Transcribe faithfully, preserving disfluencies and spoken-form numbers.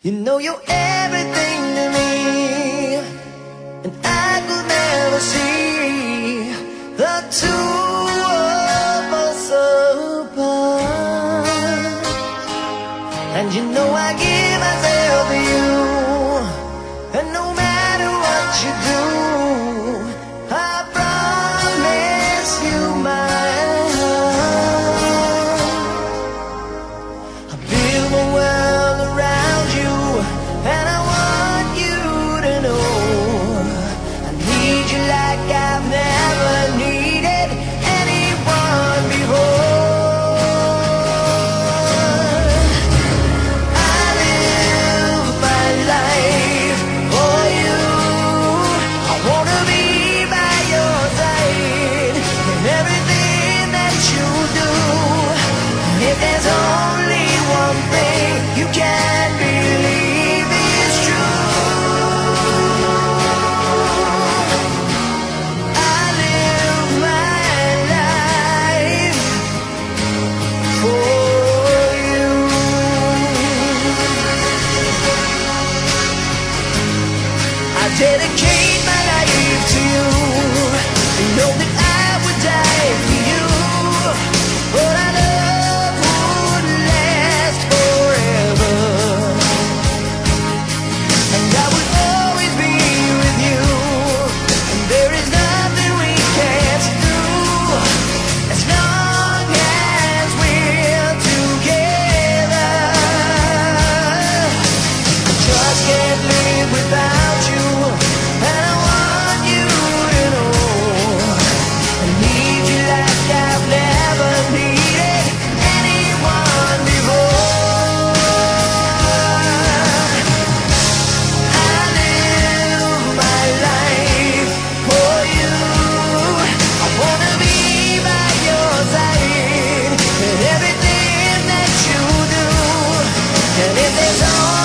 You know you're everything to me, and I could never see the two of us apart. And you know I give myself to you, and no matter what you do, I promise you my heart. I build my world around you, and I want you to know I need you like I've never needed anyone before. I live my life for you. I wanna be by your side in everything that you do. And if there's only one thing you can believe is true, I live my life for you. I dedicate my life to you. You know that I would die for you, but our love would last forever, and I would always be with you. And there is nothing we can't do as long as we're together. I just can't live without you, and I want you to know I need you like I've never needed anyone before. I live my life for you. I wanna be by your side in everything that you do. And if there's only